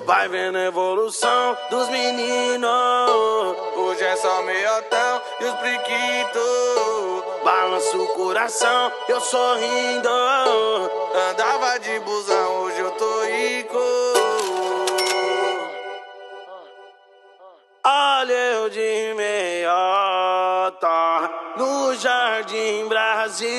Vai vendo a evolução dos meninos. Hoje é só meiotão e os priquitos. Balança o coração, eu sorrindo. Andava de busão, hoje eu tô rico. Olha eu de meiota no Jardim Brasil.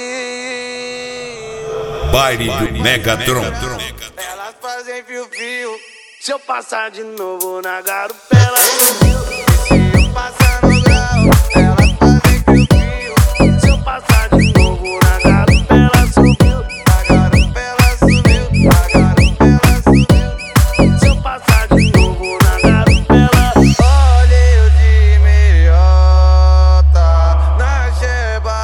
Baile do Megatron. Elas fazem fio-fio. Se eu passar de novo na garupa, ela subiu. Se eu passar no grau, elas fazem fio-fio. Se eu passar de novo na garupa, ela subiu. Na garupa ela subiu, na garupa ela subiu. Se eu passar de novo na garupa, ela... Olha eu de meiota na Sheba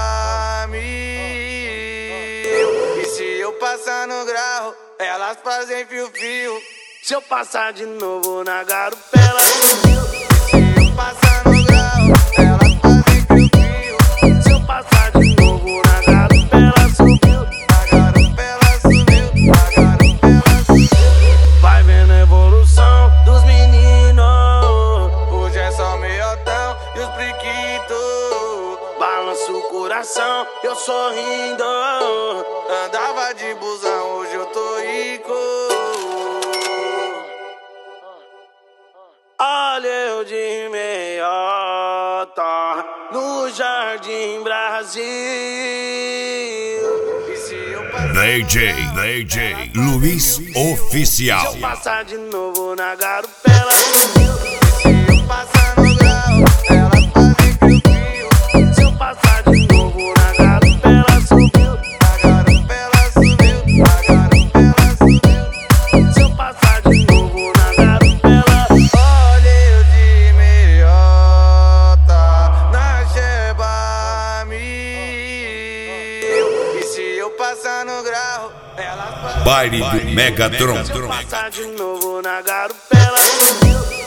Mil. E se eu passar no grau, elas fazem fio-fio. Se eu passar de novo na garupa, ela subiu. Se eu passar no grau, elas fazem fio-fio. Se eu passar de novo na garupa, ela subiu. Na garupa ela subiu, na garupa ela subiu. Vai vendo a evolução dos meninos. Hoje é só meiotão e os priquitos. Balança o coração, eu sorrindo. Andava de busão, hoje eu tô rico. Olha eu de meiota no Jardim Brasil. E se eu passar DJ Luiz Oficial. Se eu passar de novo na garupa, ela subiu. Se eu passar no grau, elas fazem fio-fio. Se eu passar de novo na garupa, ela subiu. Na garupa ela subiu, na garupa ela subiu. Se eu passar de novo na garupa, ela... Olha eu de meiota na Sheba Mil. E se eu passar no grau, elas fazem Baile do Megatron. Se eu passar de novo na garupa, ela subiu.